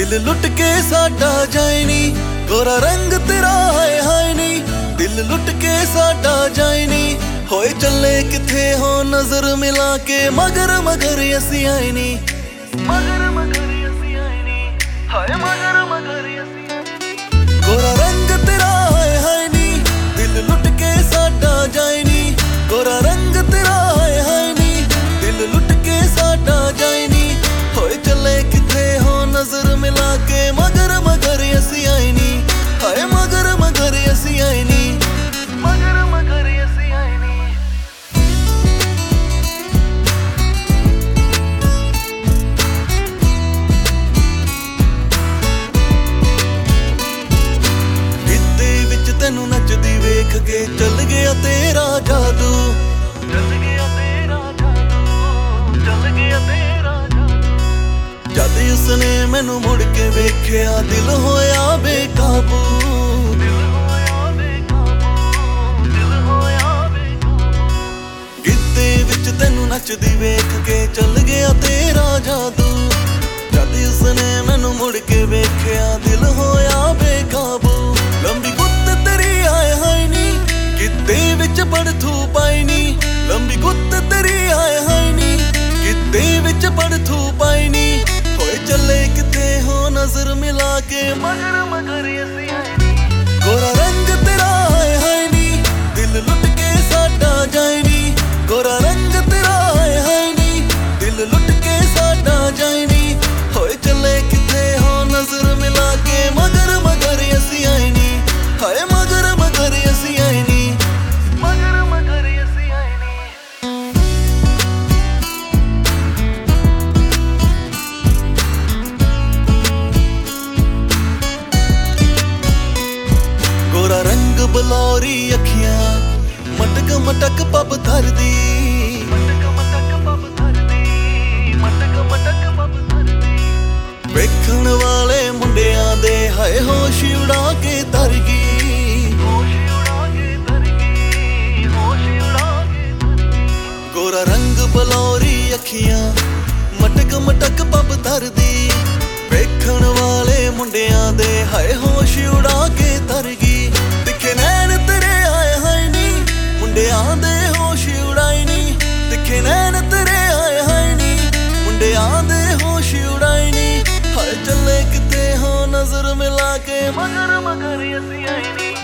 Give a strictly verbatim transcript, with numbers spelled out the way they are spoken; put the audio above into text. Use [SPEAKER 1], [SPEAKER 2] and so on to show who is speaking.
[SPEAKER 1] दिल लुट के साडा जाए नी, गोरा रंग तेरा हाय हाय नी। दिल लुट के साडा जाए नी, होए चले किथे हो नजर मिला के, मगर मगर असी आए नी, मगर मगर असी आए नी, हाय मगर मगर असी आए नी। गोरा रंग तेरा हाय हाय नी, दिल लुट के साडा जाए नी, गोरा रंग तेरा हाय हाय नी। दिल लुट के साडा जाए नी, होए चले किथे हो नजर मिला के, मगर मगर असी आए नी, हाय मगर मगर असी आए नी, मगर मगर असी आए नी। गिद्दे विच तैनू नचदी वेख के चल गया तेरा जादू, चल गया तेरा जादू, चल गया तेरा जादू। जद उसने मैनू मुड़ के वेख्या दिल होया बेकाबू, दिल होया बेकाबू, दिल होया बेकाबू। गिद्दे विच तैनू नचदी वेख के चल गया तेरा जादू, जद उसने मैनू मुड़ के वेख्या दिल होया बेकाबू। लंबी गुत्त तेरी हाय हाय नी, गिद्दे विच पड़थू पाई नी, लंबी गुत्त तेरी हाय हाय नी, गिद्दे विच पड़थू पाई नी। होए चले किथे हो नजर मिला के, मगर मगर असी आए नी। गोरा रंग तेरा हाय हाय नी, दिल लुट के साडा जाए नी, गोरा रंग तेरा हाय हाय नी, दिल लुट के साडा जाए नी। होए चले किथे हो नजर मिला के, मगर मगर असी आए नी, हाय मगर मगर असी आए नी, मगर मगर असी आए नी। गोरा रंग बलौरी अखियां, मटक मटक पब धरदी, मटक मटक पब धरदी, मटक मटक पब धरदी। वेखण वाले मुंडियां दे हाय होश उड़ा के तर गई, होश उड़ा के तर गई, होश उड़ा के तर गई। गोरा रंग बलौरी अखियां, मटक मटक पब धरदी। वेखण वाले मुंडियां दे हाय होश उड़ा के तर गई। दिखे नैन तेरे हाय हाय नी, मुंडियां दे होश उड़ाई नी। दिखे नैन तेरे हाय हाय नी, मुंडियां दे होश उड़ाई नी। हाय चले किथे हो नजर मिला के, मगर मगर असी आए नी।